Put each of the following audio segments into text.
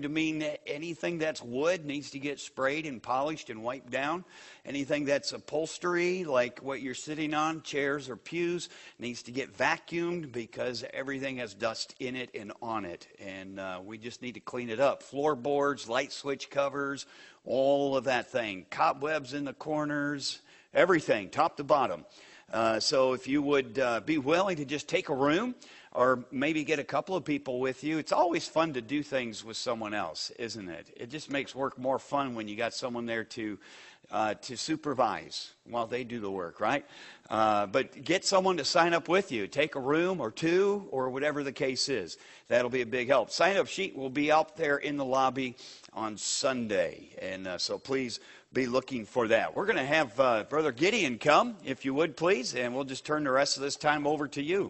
to mean that anything that's wood needs to get sprayed and polished and wiped down. Anything that's upholstery, like what you're sitting on, chairs or pews, needs to get vacuumed because everything has dust in it and on it. And we just need to clean it up. Floorboards, light switch covers, all of that thing. Cobwebs in the corners, everything, top to bottom. So if you would be willing to just take a room or maybe get a couple of people with you. It's always fun to do things with someone else, isn't it? It just makes work more fun when you got someone there to supervise while they do the work, right? But get someone to sign up with you. Take a room or two or whatever the case is. That'll be a big help. Sign-up sheet will be out there in the lobby on Sunday. And so please be looking for that. We're going to have Brother Gideon come, if you would, please. And we'll just turn the rest of this time over to you.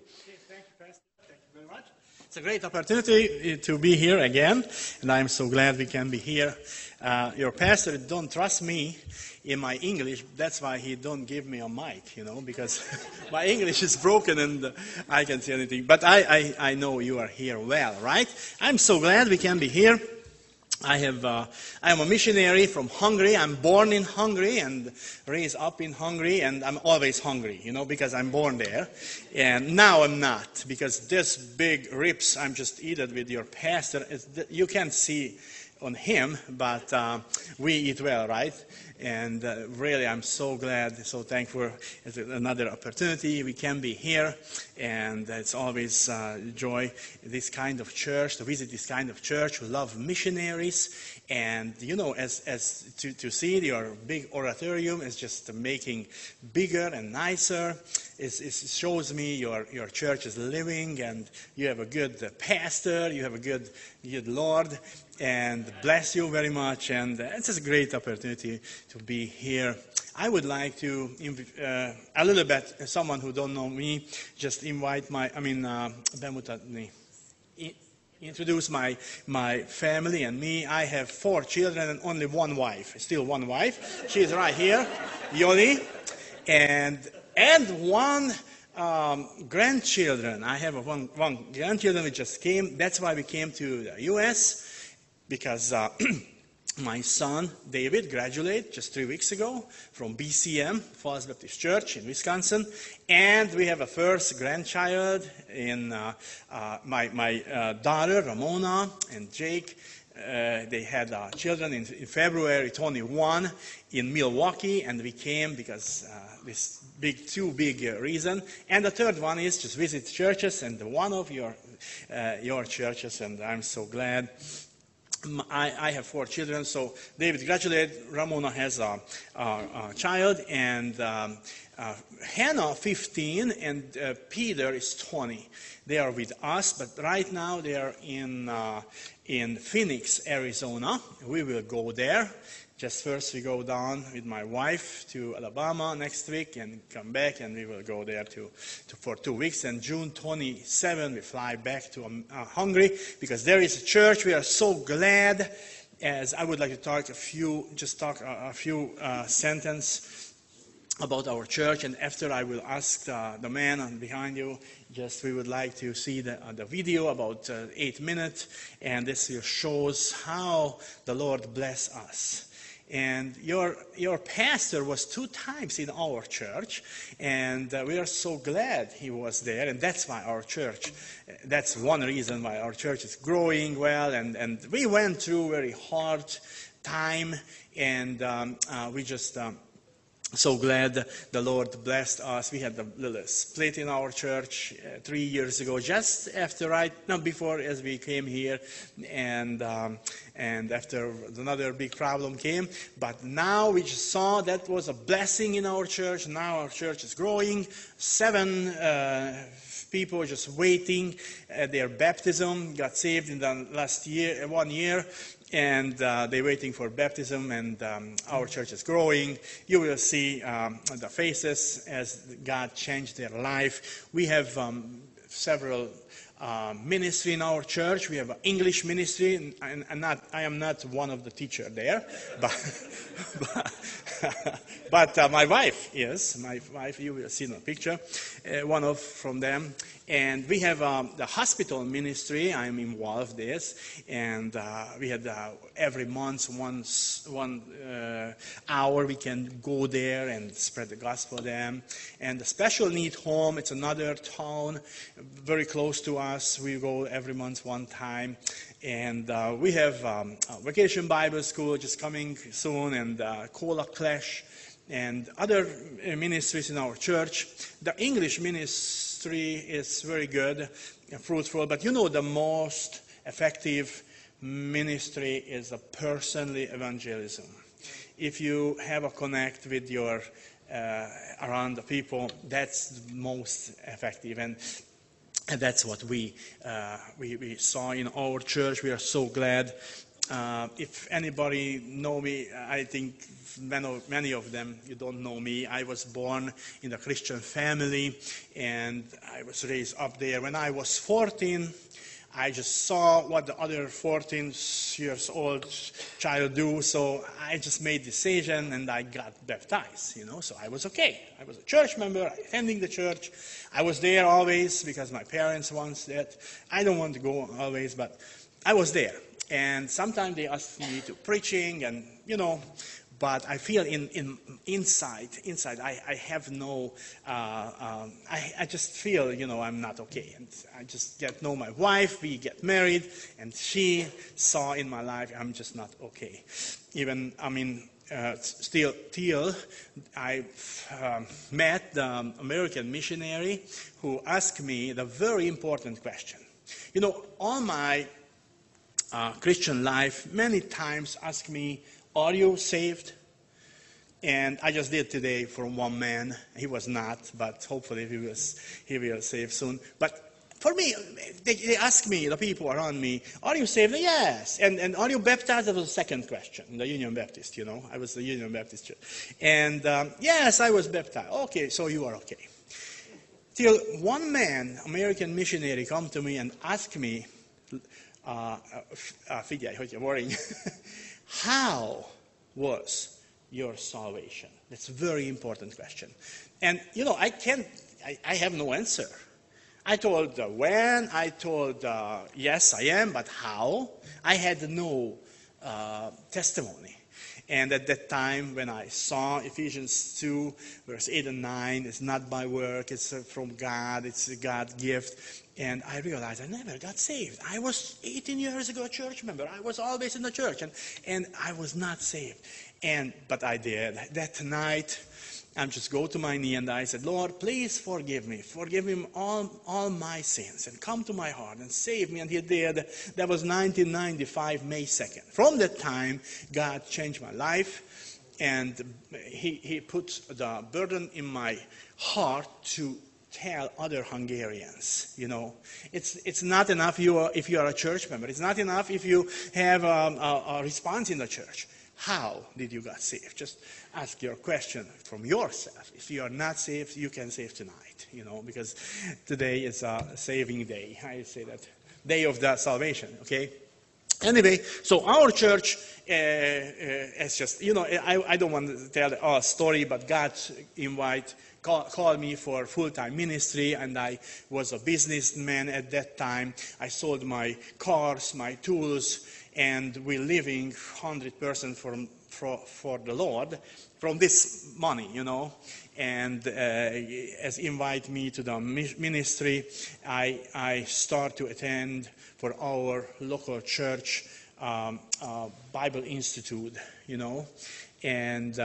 It's a great opportunity to be here again, and I'm so glad we can be here. Your pastor don't trust me in my English. That's why he don't give me a mic, because my English is broken and I can't say anything. But I know you are here well, right? I'm so glad we can be here. I am a missionary from Hungary. I'm born in Hungary and raised up in Hungary, and I'm always hungry, because I'm born there. And now I'm not, because this big ribs I'm just eating with your pastor, you can't see on him, but we eat well, right? And really, I'm so glad, so thankful. It's another opportunity. We can be here, and it's always joy. This kind of church, to visit this kind of church. We love missionaries, and as to see your big oratorium is just making bigger and nicer. It shows me your church is living, and you have a good pastor. You have a good Lord. And bless you very much, and it's a great opportunity to be here. I would like to, a little bit, someone who don't know me, just invite introduce my family and me. I have 4 children and only one wife, still one wife. She is right here, Yoli, and one grandchildren. I have one grandchildren who just came. That's why we came to the U.S., because my son, David, graduated just 3 weeks ago from BCM, Falls Baptist Church in Wisconsin. And we have a first grandchild in my daughter, Ramona, and Jake. They had children in February 21 in Milwaukee, and we came because this two big reason. And the third one is just visit churches, and one of your churches, and I'm so glad. I have 4 children, so David graduated, Ramona has a child, and Hannah, 15, and Peter is 20. They are with us, but right now they are in Phoenix, Arizona. We will go there. Just first we go down with my wife to Alabama next week and come back, and we will go there for 2 weeks. And June 27 we fly back to Hungary, because there is a church. We are so glad. As I would like to talk a few sentences about our church, and after I will ask the man behind you. We would like to see the video about 8 minutes, and this shows how the Lord bless us. And your pastor was 2 times in our church, and we are so glad he was there. And that's why our church, that's one reason why our church is growing well. And we went through very hard time, and we just so glad the Lord blessed us. We had a little split in our church 3 years ago, just before as we came here, and after another big problem came. But now we just saw that was a blessing in our church. Now our church is growing. 7 people just waiting at their baptism, got saved in the last 1 year. And they're waiting for baptism, and our church is growing. You will see the faces as God changed their life. We have several ministry in our church. We have an English ministry, and I am not one of the teachers there, but my wife is. My wife, you will see in the picture, from them. And we have the hospital ministry. I'm involved in this, and we had every month one hour we can go there and spread the gospel to them. And the special need home, it's another town very close to us. We go every month one time. And we have Vacation Bible School just coming soon, and Cola Clash, and other ministries in our church. The English ministry is very good and fruitful, but you know the most effective ministry is a personally evangelism. If you have a connect with your around the people, that's the most effective. And that's what we saw in our church. We are so glad. If anybody know me, I think many of them, you don't know me. I was born in a Christian family, and I was raised up there. When I was 14, I just saw what the other 14 years old child do, so I just made decision and I got baptized, so I was okay. I was a church member, attending the church. I was there always because my parents wanted that. I don't want to go always, but I was there. And sometimes they asked me to preaching, and but I feel inside I have no, I just feel, I'm not okay. And I just get to know my wife, we get married, and she saw in my life I'm just not okay. Even, still till I met the American missionary who asked me the very important question. All my Christian life, many times asked me, are you saved? And I just did today from one man. He was not, but hopefully he will save soon. But for me, they ask me, the people around me, are you saved? Yes. And are you baptized? That was the second question. The Union Baptist, I was the Union Baptist church. And yes, I was baptized. Okay, so you are okay. Till one man, American missionary, come to me and ask me, figyelj, hogyha worrying, how was your salvation? That's a very important question. And, I have no answer. I told when, I told yes, I am, but how? I had no testimony. And at that time, when I saw Ephesians 2, verse 8 and 9, it's not by work, it's from God, it's a God gift. And I realized I never got saved. I was 18 years ago a church member. I was always in the church, and I was not saved. But I did. That night, I just go to my knee and I said, Lord, please forgive me. Forgive me all my sins and come to my heart and save me. And he did. That was 1995, May 2nd. From that time, God changed my life, and he put the burden in my heart to tell other Hungarians, It's not enough if you are a church member. It's not enough if you have a response in the church. How did you get saved? Just ask your question from yourself. If you are not saved, you can save tonight, because today is a saving day. I say that, day of the salvation, okay? Anyway, so our church is just, I don't want to tell a story, but God called me for full-time ministry, and I was a businessman at that time. I sold my cars, my tools, and we're living 100% for the Lord from this money, And as invite me to the ministry, I start to attend for our local church Bible Institute, And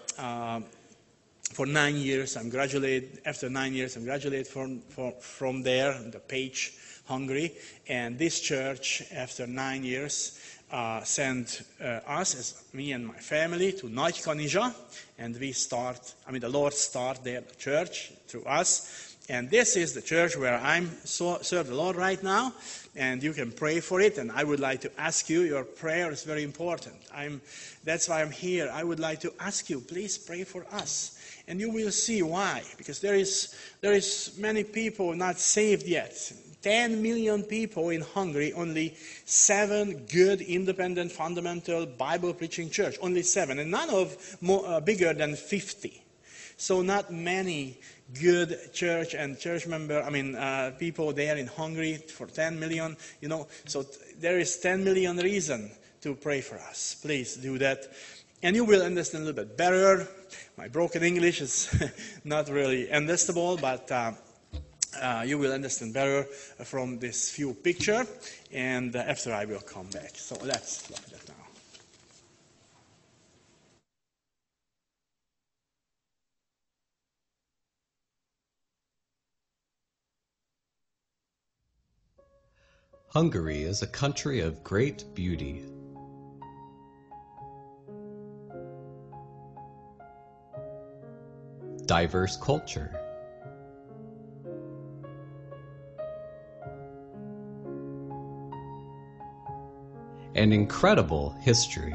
for 9 years, I'm graduated. After 9 years, I'm graduated from there, the Pécs, Hungary. And this church, after 9 years, sent us, as me and my family, to Nagykanizsa, and the Lord started their church through us. And this is the church where I'm serve the Lord right now, and you can pray for it. And I would like to ask you, your prayer is very important. That's why I'm here. I would like to ask you, please pray for us. And you will see why, because there is many people not saved yet. 10 million people in Hungary, only 7 good, independent, fundamental Bible preaching church. Only 7, and none of bigger than 50. So not many good church and church member, people there in Hungary for 10 million, so there is 10 million reason to pray for us. Please do that. And you will understand a little bit better. My broken English is not really understandable, but you will understand better from this few picture, and after I will come back. So let's look at that now. Hungary is a country of great beauty. Diverse culture. An incredible history.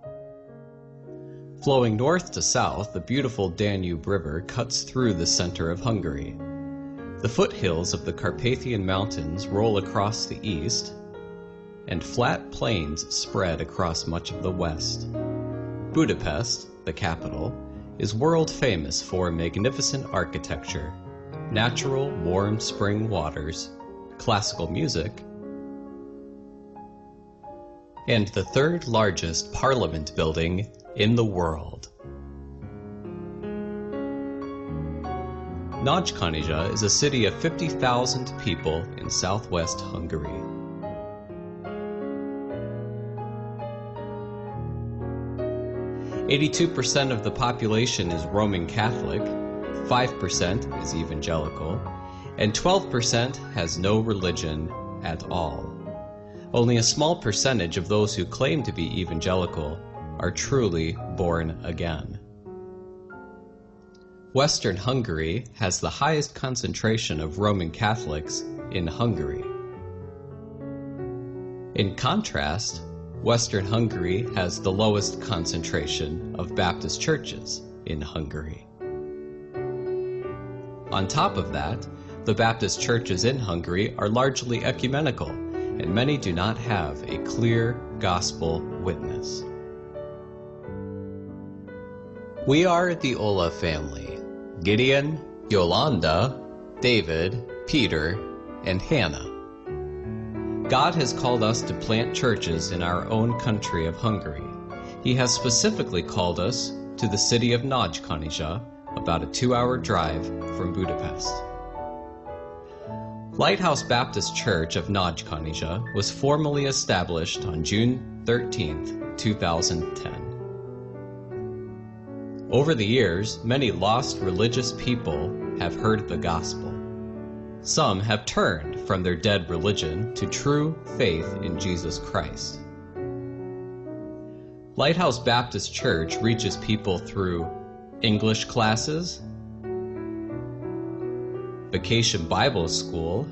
Flowing north to south, the beautiful Danube River cuts through the center of Hungary. The foothills of the Carpathian Mountains roll across the east, and flat plains spread across much of the west. Budapest, the capital, is world famous for magnificent architecture, natural warm spring waters, classical music, and the third largest parliament building in the world. Nagykanizsa is a city of 50,000 people in southwest Hungary. "82% of the population is Roman Catholic, 5% is evangelical, and 12% has no religion at all. Only a small percentage of those who claim to be evangelical are truly born again." Western Hungary has the highest concentration of Roman Catholics in Hungary. In contrast, Western Hungary has the lowest concentration of Baptist churches in Hungary. On top of that, the Baptist churches in Hungary are largely ecumenical, and many do not have a clear gospel witness. We are the Ola family: Gideon, Yolanda, David, Peter, and Hannah. God has called us to plant churches in our own country of Hungary. He has specifically called us to the city of Nagykanizsa, about a 2-hour drive from Budapest. Lighthouse Baptist Church of Nagykanizsa was formally established on June 13, 2010. Over the years, many lost religious people have heard the gospel. Some have turned from their dead religion to true faith in Jesus Christ. Lighthouse Baptist Church reaches people through English classes, Vacation Bible School,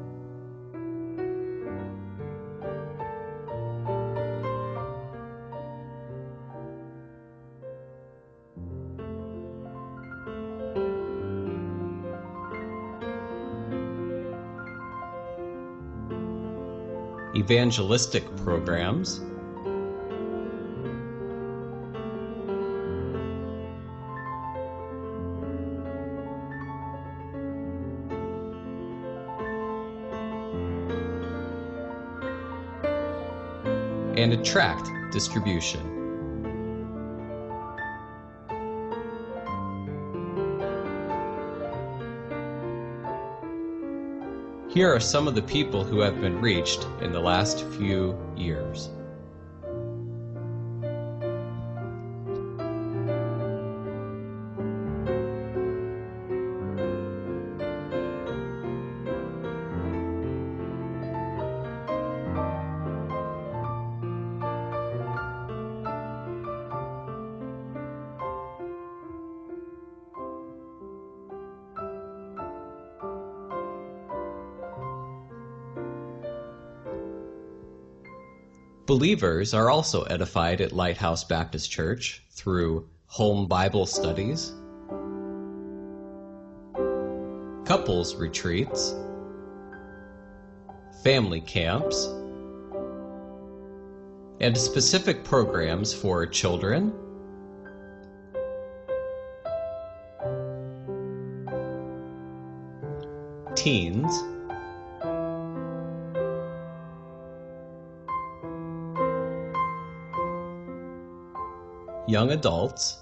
evangelistic programs, and a tract distribution. Here are some of the people who have been reached in the last few years. Believers are also edified at Lighthouse Baptist Church through home Bible studies, couples retreats, family camps, and specific programs for children, teens, young adults,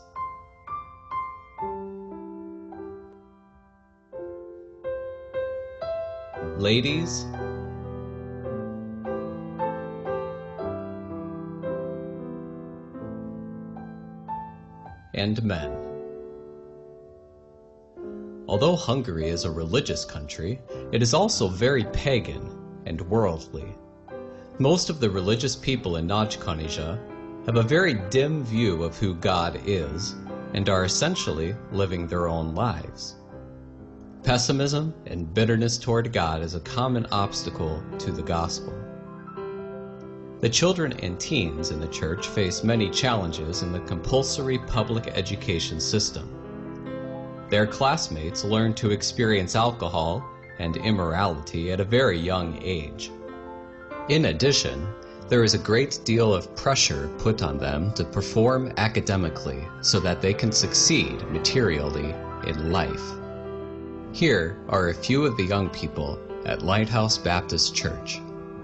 ladies, and men. Although Hungary is a religious country, it is also very pagan and worldly. Most of the religious people in Nagykanizsa have a very dim view of who God is and are essentially living their own lives. Pessimism and bitterness toward God is a common obstacle to the gospel. The children and teens in the church face many challenges in the compulsory public education system. Their classmates learn to experience alcohol and immorality at a very young age. In addition, there is a great deal of pressure put on them to perform academically so that they can succeed materially in life. Here are a few of the young people at Lighthouse Baptist Church.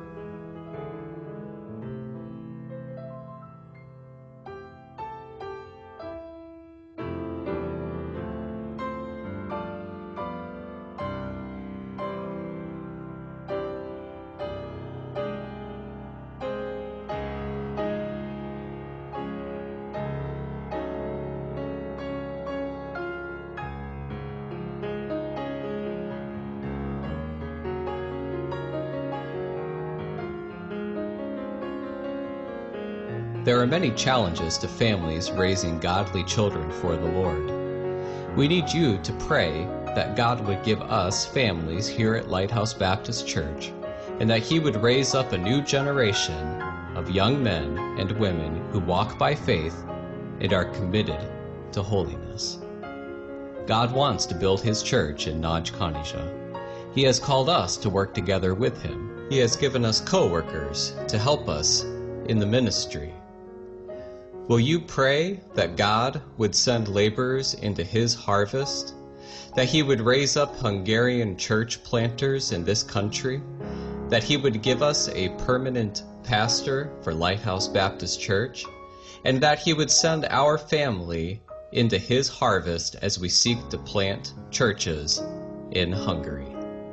There are many challenges to families raising godly children for the Lord. We need you to pray that God would give us families here at Lighthouse Baptist Church, and that He would raise up a new generation of young men and women who walk by faith and are committed to holiness. God wants to build His church in Nagykanizsa. He has called us to work together with Him. He has given us co-workers to help us in the ministry. Will you pray that God would send laborers into His harvest, that He would raise up Hungarian church planters in this country, that He would give us a permanent pastor for Lighthouse Baptist Church, and that He would send our family into His harvest as we seek to plant churches in Hungary?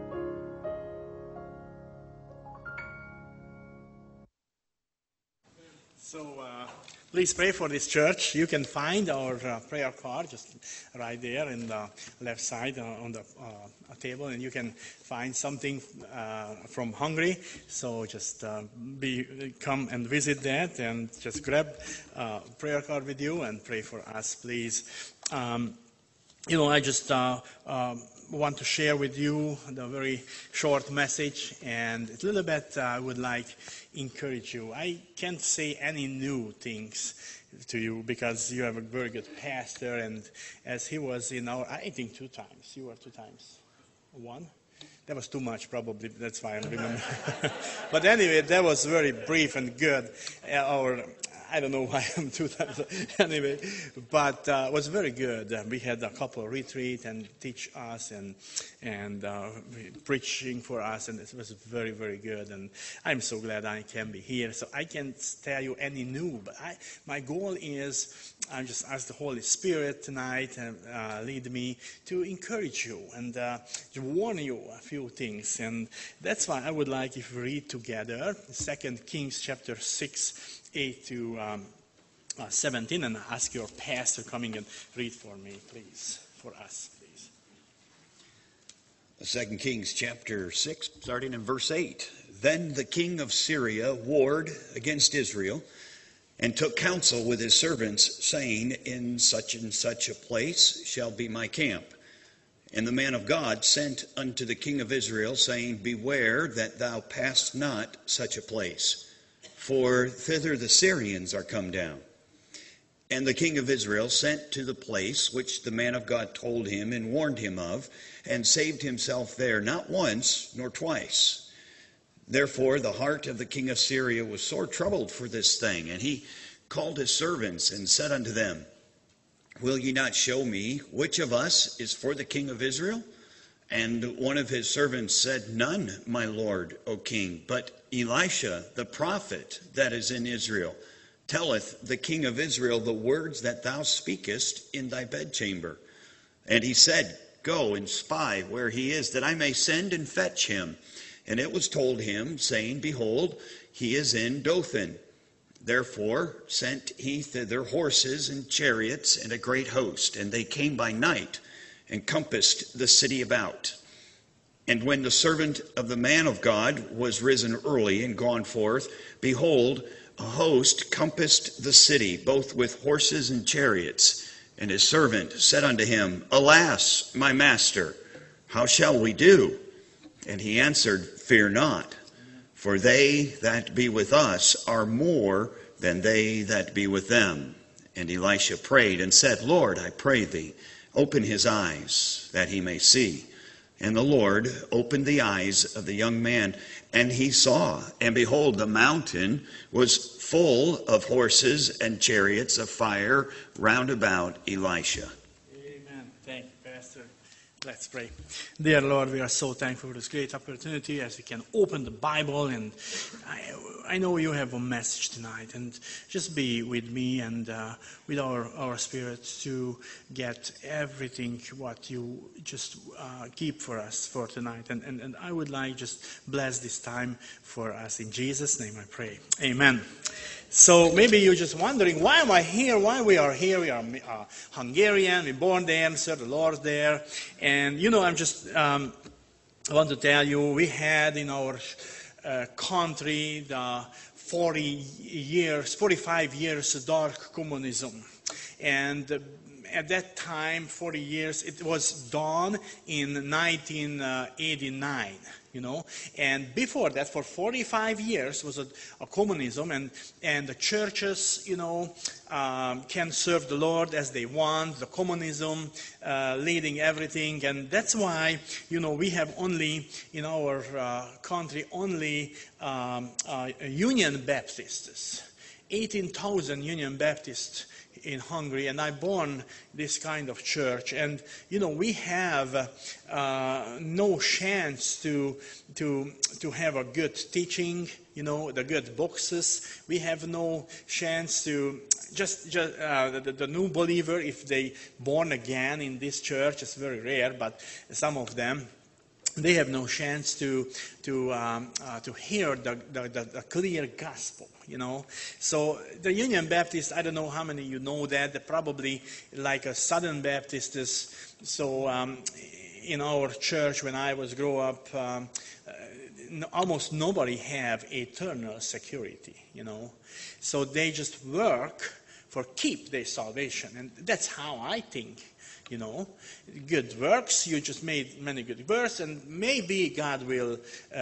Please pray for this church. You can find our prayer card just right there in the left side on the table, and you can find something from Hungary. So just come and visit that, and just grab a prayer card with you and pray for us, please. I just want to share with you the very short message, and a little bit I would like encourage you. I can't say any new things to you because you have a very good pastor, and as he was in our, I think 2 times. You were 2 times. 1? That was too much, probably. That's why I remember. But anyway, that was very brief and good. I don't know why I'm 2 times. Anyway, but it was very good. We had a couple of retreats and teach us and preaching for us, and it was very, very good. And I'm so glad I can be here. So I can't tell you any new, but my goal is I just ask the Holy Spirit tonight and lead me to encourage you and to warn you a few things. And that's why I would like if we read together 2 Kings chapter 6, 8 to 17, and ask your pastor coming and read for me, please, for us, please. 2 Kings chapter 6, starting in verse 8. Then the king of Syria warred against Israel, and took counsel with his servants, saying, in such and such a place shall be my camp. And the man of God sent unto the king of Israel, saying, beware that thou pass not such a place, for thither the Syrians are come down. And the king of Israel sent to the place which the man of God told him and warned him of, and saved himself there, not once nor twice. Therefore the heart of the king of Syria was sore troubled for this thing, and he called his servants and said unto them, will ye not show me which of us is for the king of Israel? And one of his servants said, None, my lord, O king, but Elisha, the prophet that is in Israel, telleth the king of Israel the words that thou speakest in thy bedchamber. And he said, Go and spy where he is, that I may send and fetch him. And it was told him, saying, Behold, he is in Dothan. Therefore sent he thither horses and chariots and a great host. And they came by night, and compassed the city about. And when the servant of the man of God was risen early and gone forth, behold, a host compassed the city, both with horses and chariots. And his servant said unto him, Alas, my master, how shall we do? And he answered, Fear not, for they that be with us are more than they that be with them. And Elisha prayed and said, Lord, I pray thee, open his eyes, that he may see. And the Lord opened the eyes of the young man, and he saw. And behold, the mountain was full of horses and chariots of fire round about Elisha. Amen. Thank you, Pastor. Let's pray. Dear Lord, we are so thankful for this great opportunity as we can open the Bible, and I know you have a message tonight, and just be with me and with our spirits to get everything what you just keep for us for tonight. And I would like just bless this time for us. In Jesus' name I pray. Amen. So maybe you're just wondering, why am I here? Why we are here? We are Hungarian. We're born there and serve the Lord there. And I'm just I want to tell you, we had in our country the 45 years dark communism. And at that time, 40 years, it was done in 1989. And before that, for 45 years was a communism, and the churches, can serve the Lord as they want, the communism leading everything, and that's why, we have only, in our country, only Union Baptists, 18,000 Union Baptists in Hungary, and I born this kind of church, and we have no chance to have a good teaching, the good boxes. We have no chance to just the new believer, if they born again in this church, it's very rare, but some of them, they have no chance to hear the clear gospel, So the Union Baptist, I don't know how many you know that. They're probably like a Southern Baptist is. So in our church, when I was grow up, almost nobody have eternal security, So they just work for keep their salvation, and that's how I think. Good works, you just made many good works, and maybe God will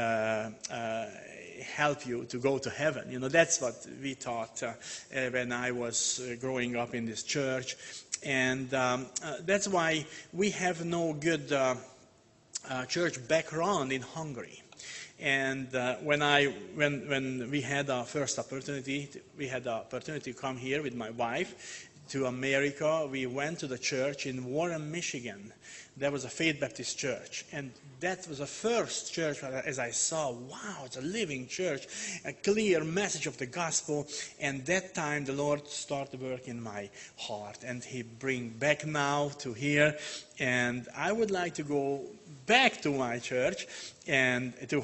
help you to go to heaven. That's what we thought when I was growing up in this church. And that's why we have no good church background in Hungary. And when we had our first opportunity, to come here with my wife to America. We went to the church in Warren, Michigan. There was a Faith Baptist church, and that was the first church as I saw, wow, it's a living church, a clear message of the gospel. And that time the Lord started work in my heart, and He bring back now to here. And I would like to go back to my church and to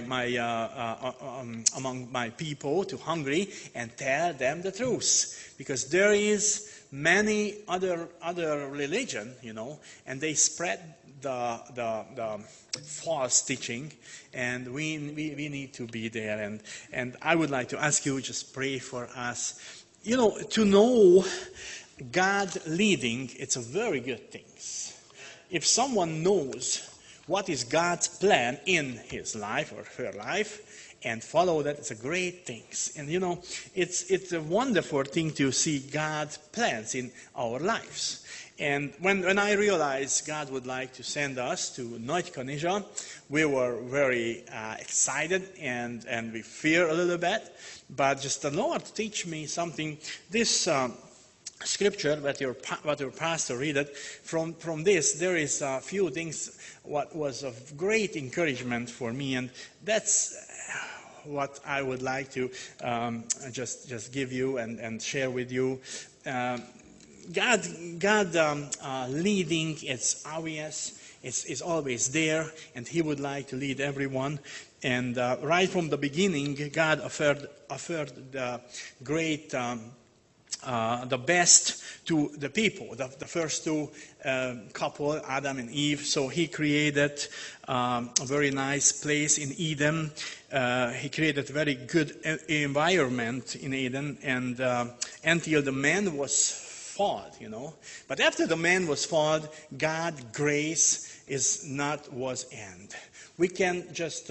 among my people, to Hungary, and tell them the truth, because there is many other religion, and they spread the false teaching, and we need to be there. And I would like to ask you, just pray for us. To know God leading, it's a very good thing. If someone knows what is God's plan in his life or her life, and follow that, it's a great thing. And it's a wonderful thing to see God's plans in our lives. And when I realized God would like to send us to Nagykanizsa, we were very excited, and we fear a little bit. But just the Lord teach me something. This scripture that your pastor read it, from this there is a few things what was of great encouragement for me, and that's what I would like to just give you and share with you. God leading, it's obvious, is always there, and He would like to lead everyone. And right from the beginning, God offered the great, the best to the people, the first two couple, Adam and Eve. So He created a very nice place in Eden. He created a very good environment in Eden, and until the man was fallen, you know. But after the man was fallen, God's grace was end. We can just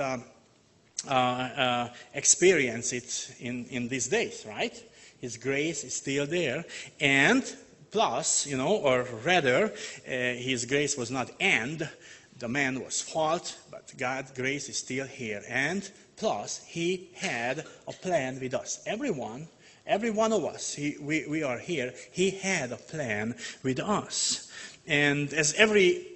experience it in these days, right? His grace is still there, and plus, you know, or rather, His grace was not end. The man was fault, but God's grace is still here, and plus, He had a plan with us. Every one of us, we are here. He had a plan with us, and as every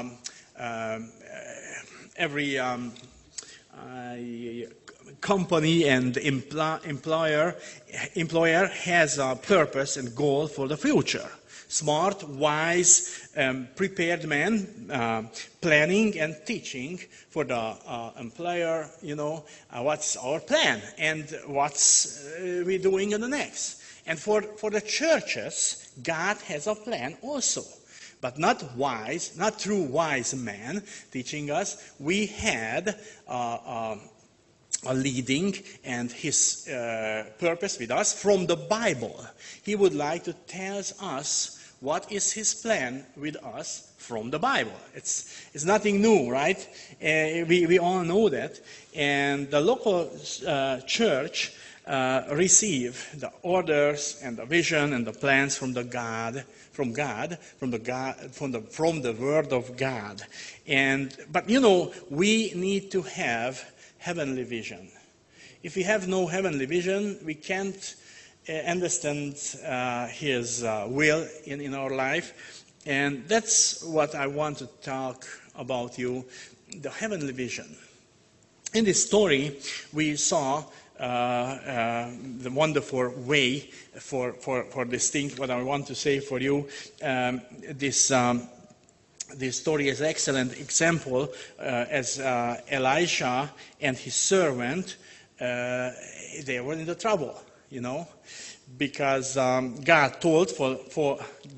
company and employer has a purpose and goal for the future. Smart, wise, prepared man, planning and teaching for the employer, you know, what's our plan and what's we doing in the next. And for the churches, God has a plan also. But not true wise man teaching us. We had a leading and His purpose with us from the Bible. He would like to tell us what is His plan with us from the Bible. It's nothing new, right? We all know that. And the local church receive the orders and the vision and the plans from the Word of God. But you know, we need to have heavenly vision. If we have no heavenly vision, we can't understand His will in our life. And that's what I want to talk about you, the heavenly vision. In this story, we saw the wonderful way for this thing. What I want to say for you, this story is an excellent example as Elisha and his servant, they were in the trouble, you know, because God told for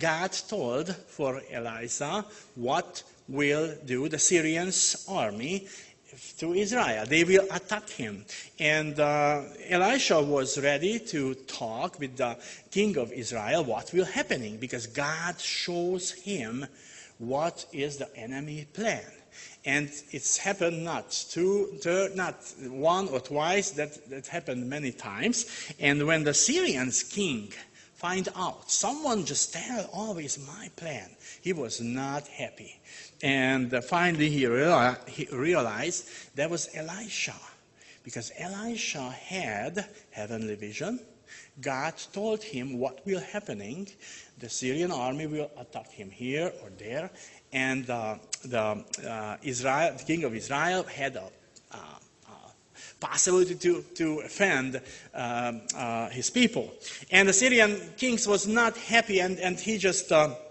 Elisha what will do the Syrians army to Israel. They will attack him. And Elisha was ready to talk with the king of Israel what will happening, because God shows him what is the enemy plan. And it's happened not one or twice, that happened many times. And when the Syrian king find out, someone just tell always my plan, he was not happy. And finally he realized that was Elisha. Because Elisha had heavenly vision. God told him what will happening. The Syrian army will attack him here or there. And the king of Israel had a possibility to offend his people. And the Syrian king was not happy, and he just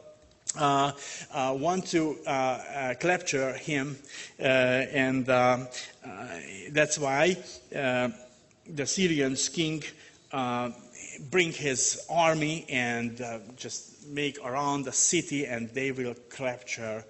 want to capture him. And that's why the Syrian king bring his army and just make around the city, and they will capture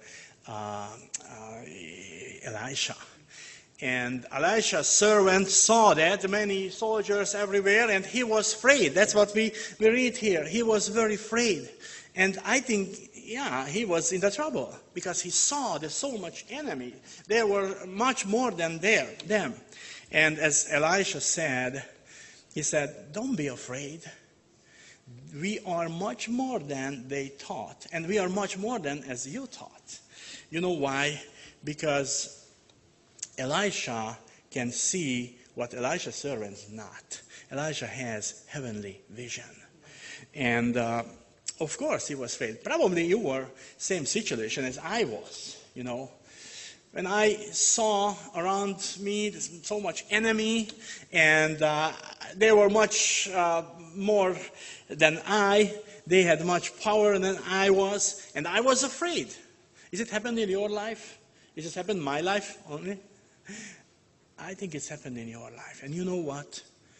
Elisha. And Elisha's servant saw that, many soldiers everywhere, and he was afraid. That's what we read here. He was very afraid. And I think, he was in the trouble, because he saw there's so much enemy. There were much more than them. And as Elisha said, he said, don't be afraid. We are much more than they thought. And we are much more than as you thought. You know why? Because Elisha can see what Elisha's servant is not. Elisha has heavenly vision. And of course he was afraid. Probably you were same situation as I was, When I saw around me so much enemy, and they were much more than I. They had much power than I was, and I was afraid. Is it happened in your life? Is it happened in my life only? I think it's happened in your life. And you know what?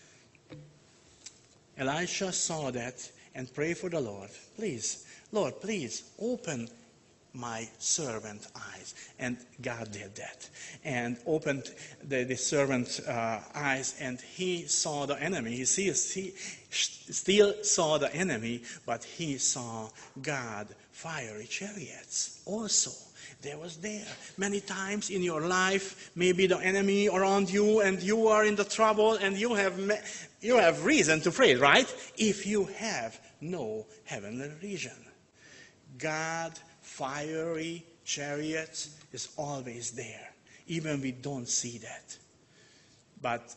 Elisha saw that and prayed for the Lord. Please, Lord, please open my servant eyes. And God did that. And opened the servant's eyes, and he saw the enemy. He still saw the enemy, but he saw God fiery chariots also. There was there. Many times in your life, maybe the enemy around you, and you are in the trouble, and you have reason to pray, right? If you have no heavenly vision. God fiery chariots is always there, even we don't see that. But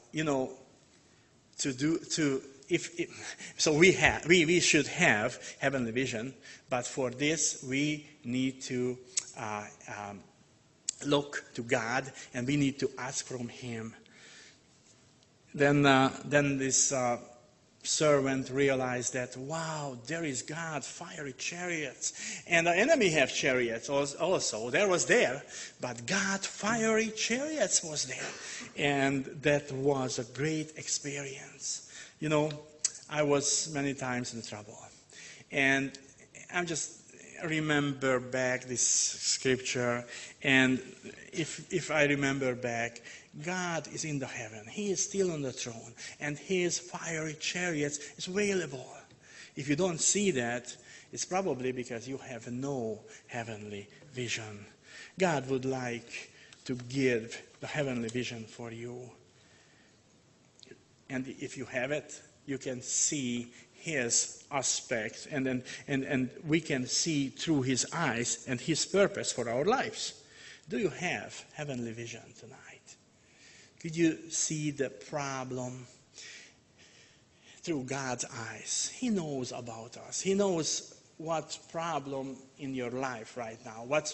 we should have heavenly vision. But for this, we need to look to God, and we need to ask from Him. Then this servant realized that, wow, there is God, fiery chariots. And the enemy have chariots also. There was there. But God, fiery chariots was there. And that was a great experience. I was many times in trouble. And I just remember back this scripture. And if I remember back, God is in the heaven. He is still on the throne. And His fiery chariots is available. If you don't see that, it's probably because you have no heavenly vision. God would like to give the heavenly vision for you. And if you have it, you can see His aspect. And we can see through His eyes and His purpose for our lives. Do you have heavenly vision tonight? Could you see the problem through God's eyes? He knows about us. He knows what problem in your life right now. What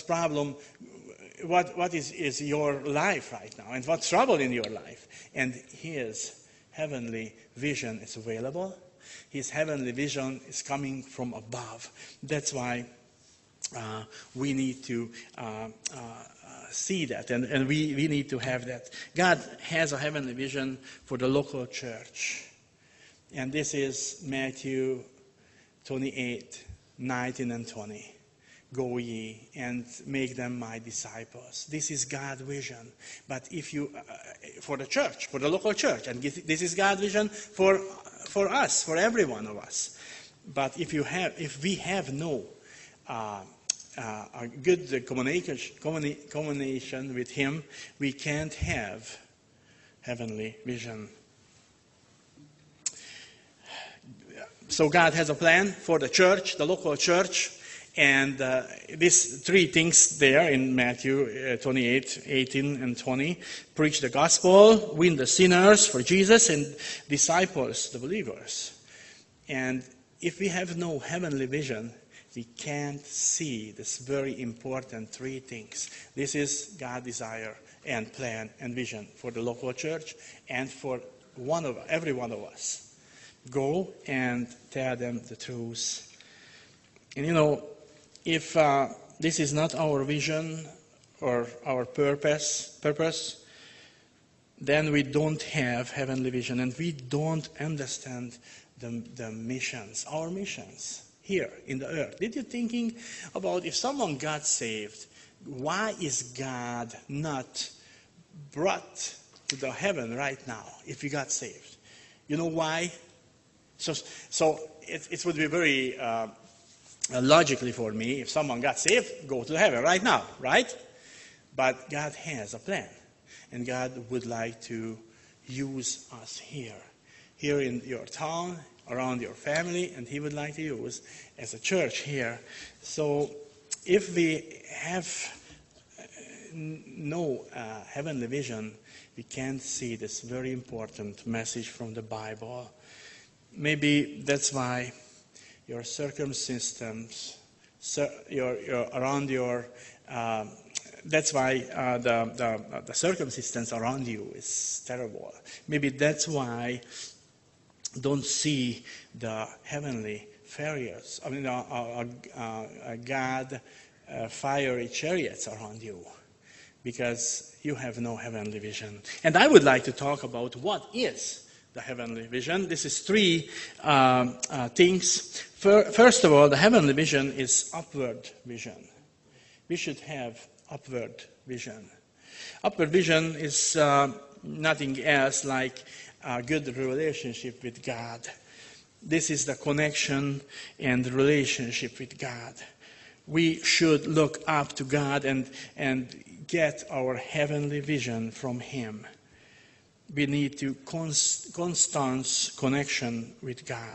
is your life right now, and what's trouble in your life. And His heavenly vision is available. His heavenly vision is coming from above. That's why we need to see that, and we need to have that. God has a heavenly vision for the local church. And this is Matthew 28, 19 and 20. Go ye and make them my disciples. This is God's vision. But if you, for the church, for the local church, and this is God's vision for us, for every one of us. But if we have no a good communication with Him, we can't have heavenly vision. So God has a plan for the church, the local church, and these three things there in Matthew 28, 18 and 20. Preach the gospel, win the sinners for Jesus, and disciples the believers. And if we have no heavenly vision, we can't see this very important three things. This is God's desire and plan and vision for the local church and for every one of us. Go and tell them the truth. And if this is not our vision or our purpose, then we don't have heavenly vision, and we don't understand the missions, our missions here in the earth. Did you thinking about if someone got saved, why is God not brought to the heaven right now if he got saved? You know why? So it would be very logically for me, if someone got saved, go to heaven right now, right? But God has a plan, and God would like to use us here in your town, around your family, and He would like to use as a church here. So if we have no heavenly vision, we can't see this very important message from the Bible. Maybe that's why your circumstances, around your. That's why the circumstance around you is terrible. Maybe that's why don't see the heavenly chariots. I mean, God fiery chariots around you, because you have no heavenly vision. And I would like to talk about what is the heavenly vision. This is three things. First of all, the heavenly vision is upward vision. We should have upward vision. Upward vision is nothing else like a good relationship with God. This is the connection and relationship with God. We should look up to God and get our heavenly vision from Him. We need to constant connection with God.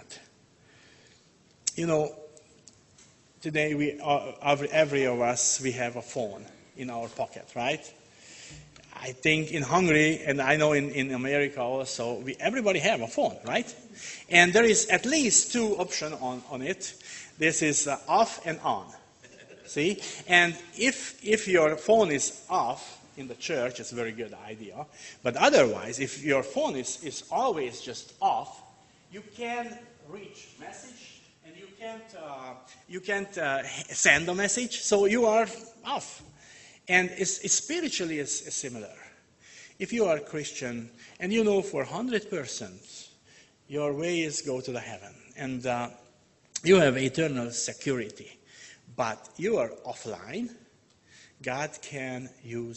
You know, today every of us, we have a phone in our pocket, right? I think in Hungary, and I know in America also, everybody have a phone, right? And there is at least two options on it. This is off and on. See? And if your phone is off in the church, it's a very good idea. But otherwise, if your phone is always just off, you can reach message and you can't send a message, so you are off. And it's spiritually is similar. If you are a Christian and you know for 100% your ways go to the heaven, and you have eternal security, but you are offline, God cannot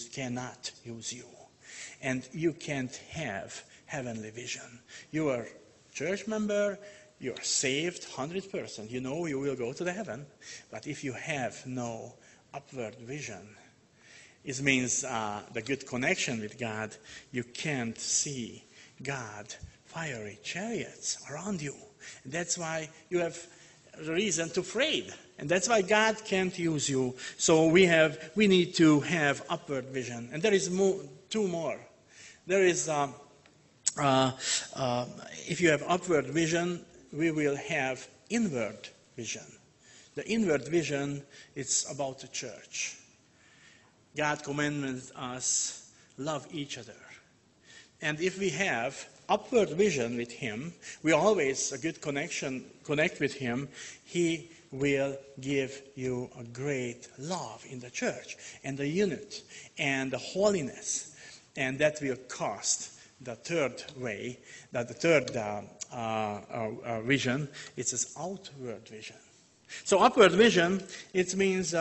use you. And you can't have heavenly vision. You are a church member, you are saved 100%. You know you will go to the heaven. But if you have no upward vision, it means the good connection with God, you can't see God fiery chariots around you. That's why you have reason to afraid. And that's why God can't use you. So we need to have upward vision. And there is two more. There is, if you have upward vision, we will have inward vision. The inward vision, it's about the church. God commanded us, love each other. And if we have upward vision with Him, we always a good connect with Him, He will give you a great love in the church, and the unity, and the holiness. And that will cost the third way, that the third vision, it's an outward vision. So upward vision, it means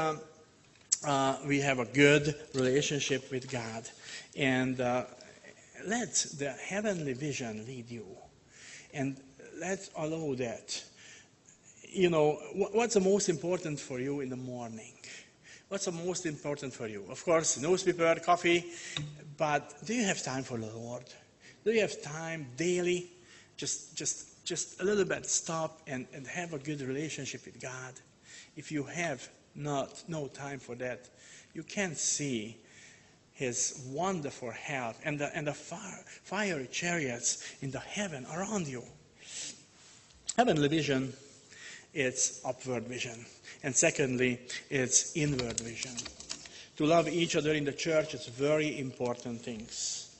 we have a good relationship with God. And let the heavenly vision lead you. And let's allow that. You know, what's the most important for you in the morning? What's the most important for you? Of course, newspaper, coffee, but do you have time for the Lord? Do you have time daily? Just a little bit stop and have a good relationship with God. If you have no time for that, you can't see His wonderful help and the fiery chariots in the heaven around you. Heavenly vision, it's upward vision. And secondly, it's inward vision. To love each other in the church is very important things.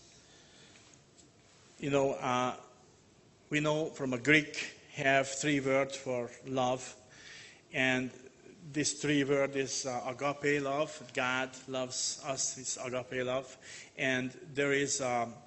You know, we know from a Greek have three words for love. And this three word is agape love. God loves us with agape love. And there is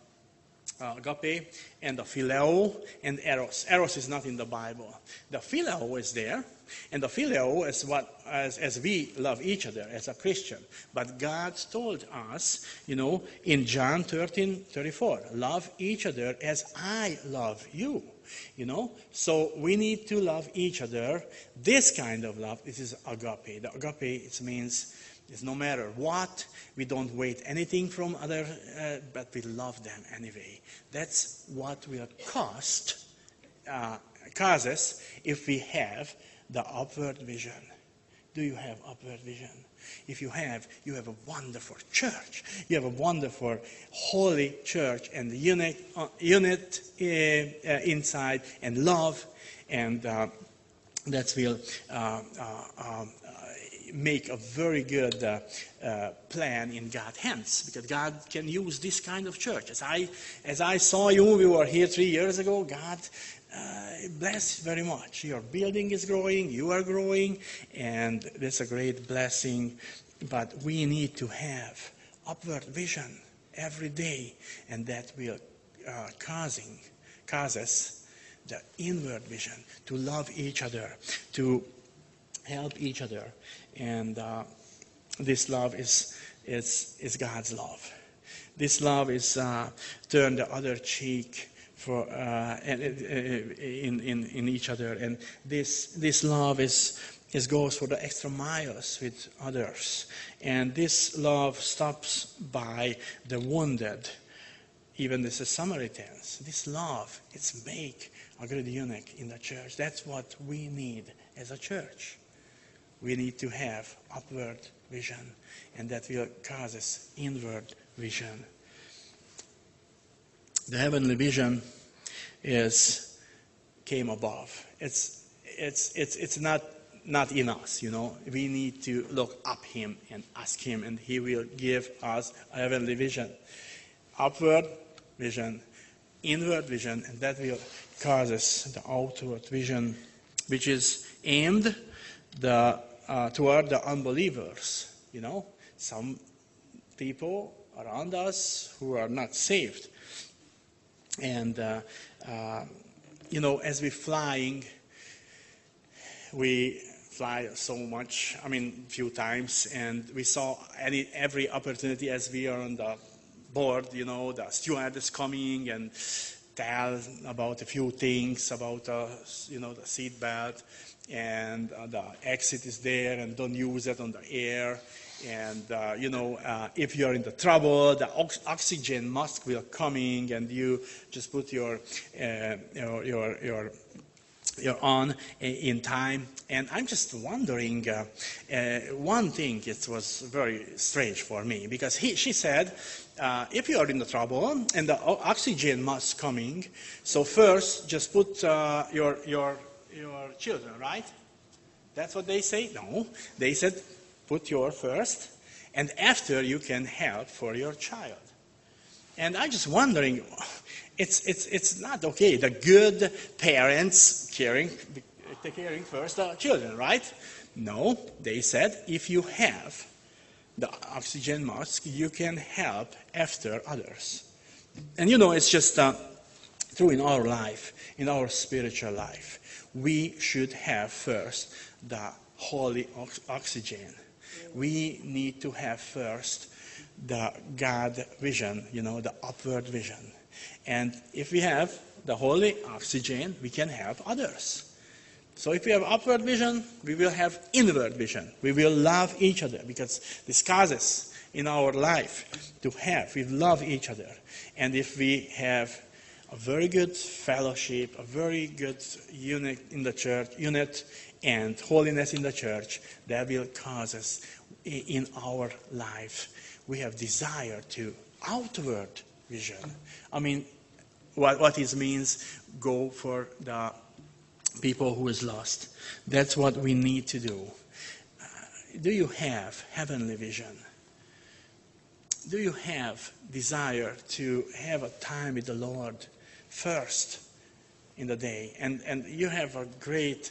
agape and the phileo and eros. Eros is not in the Bible. The phileo is there. And the phileo is as we love each other as a Christian. But God told us, you know, in John 13:34, love each other as I love you. You know, so we need to love each other. This kind of love, this is agape. The agape, it means it's no matter what, we don't wait anything from other, but we love them anyway. That's what will causes if we have the upward vision. Do you have upward vision? If you have a wonderful church. You have a wonderful, holy church, and unit inside, and love, and that will make a very good plan in God's hands, because God can use this kind of church. As I saw you, we were here 3 years ago. God bless very much. Your building is growing, you are growing, and that's a great blessing. But we need to have upward vision every day, and that will causes the inward vision to love each other, to help each other, and this love is God's love. This love is turn the other cheek for in each other, and this love is goes for the extra miles with others, and this love stops by the wounded, even the Samaritans. This love, it's make a great eunuch in the church. That's what we need as a church. We need to have upward vision, and that will cause us inward vision. The heavenly vision came above. It's not in us, you know. We need to look up Him and ask Him, and He will give us a heavenly vision. Upward vision, inward vision, and that will cause us the outward vision, which is aimed toward the unbelievers. You know, some people around us who are not saved. And, you know, as we're flying, we fly so much, a few times, and we saw every opportunity as we are on the board, you know, the steward is coming and tell about a few things about, you know, the seat belt, and the exit is there, and don't use it on the air. And, you know, if you're in the trouble, the oxygen mask will coming, and you just put your on in time. And I'm just wondering, one thing, it was very strange for me, because she said, if you are in the trouble and the oxygen mask coming, so first just put your children, right? That's what they say? No, they said put your first, and after you can help for your child. And I'm just wondering, it's not okay. The good parents caring first the children, right? No, they said if you have the oxygen mask, you can help after others. And you know, it's just true in our life, in our spiritual life. We should have first the holy oxygen. We need to have first the God vision, you know, the upward vision. And if we have the holy oxygen, we can help others. So if we have upward vision, we will have inward vision. We will love each other, because this causes in our life we love each other. And if we have a very good fellowship, a very good unit in the church, and holiness in the church, that will cause us in our life. We have desire to outward vision. What it means, go for the people who is lost. That's what we need to do. Do you have heavenly vision? Do you have desire to have a time with the Lord first in the day? And you have a great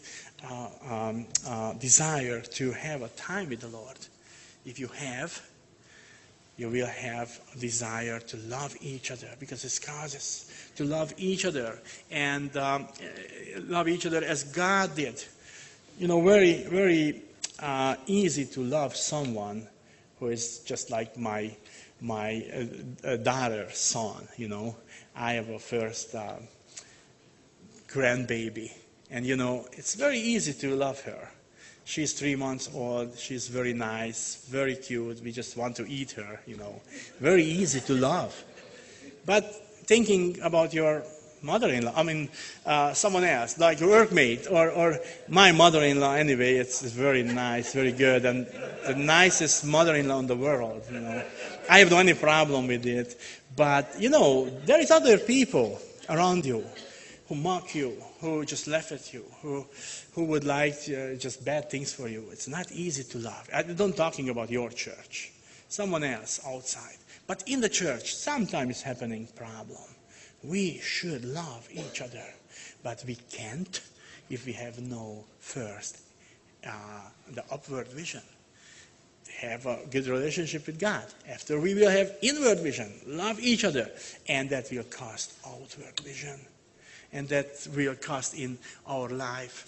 desire to have a time with the Lord. If you have, you will have a desire to love each other, because it causes to love each other, and love each other as God did. You know, very, very easy to love someone who is just like my daughter's son. You know, I have a first grandbaby, and you know, it's very easy to love her. She's 3 months old. She's very nice, very cute. We just want to eat her, you know. Very easy to love. But thinking about your mother-in-law, someone else, like your workmate, or my mother-in-law anyway, it's very nice, very good, and the nicest mother-in-law in the world, you know. I have no any problem with it. But, you know, there is other people around you who mock you, who just laugh at you, who would like just bad things for you. It's not easy to love. I'm not talking about your church, someone else outside. But in the church, sometimes it's happening problem. We should love each other, but we can't if we have no first the upward vision. Have a good relationship with God. After we will have inward vision, love each other, and that will cast outward vision. And that will cast in our life,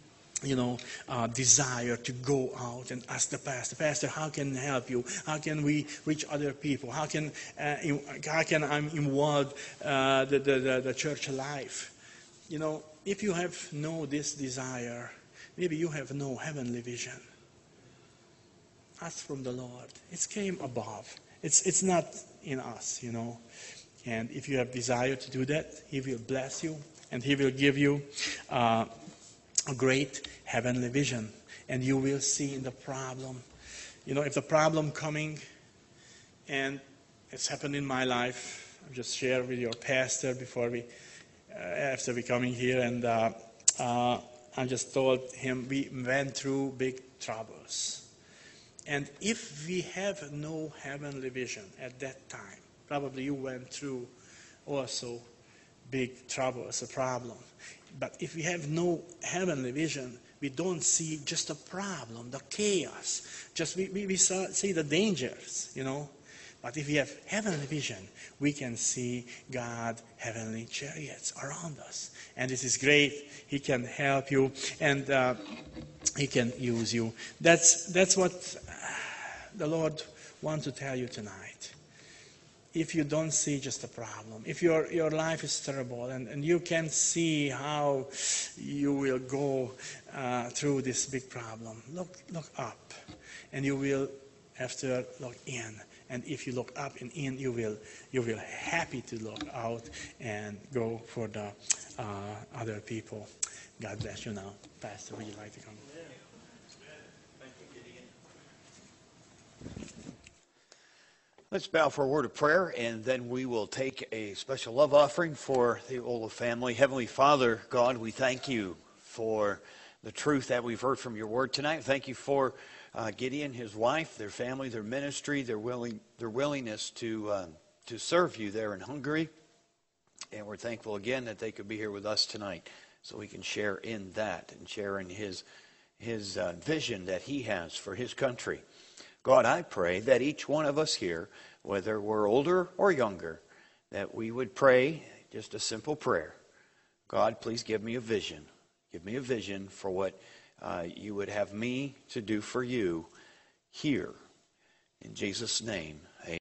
desire to go out and ask the pastor, how can I help you? How can we reach other people? How can I involve the church life? If you have no this desire, maybe you have no heavenly vision. Ask from the Lord. It came above. It's not in us, And if you have desire to do that, He will bless you and He will give you a great heavenly vision. And you will see in the problem. If the problem coming, and it's happened in my life, I'll just share with your pastor after we coming here, and I just told him we went through big troubles. And if we have no heavenly vision at that time, probably you went through also big troubles, a problem. But if we have no heavenly vision, we don't see just the problem, the chaos. Just we see the dangers, But if we have heavenly vision, we can see God, heavenly chariots around us. And this is great. He can help you, and He can use you. That's what the Lord wants to tell you tonight. If you don't see just a problem, if your life is terrible and you can see how you will go through this big problem, look up, and you will after look in. And if you look up and in, you will happy to look out and go for the other people. God bless you now. Pastor, would you like to come? Let's bow for a word of prayer, and then we will take a special love offering for the Ola family. Heavenly Father, God, we thank you for the truth that we've heard from your word tonight. Thank you for Gideon, his wife, their family, their ministry, their willingness to serve you there in Hungary. And we're thankful again that they could be here with us tonight so we can share in that and share in his vision that he has for his country. God, I pray that each one of us here, whether we're older or younger, that we would pray just a simple prayer. God, please give me a vision. Give me a vision for what you would have me to do for you here. In Jesus' name.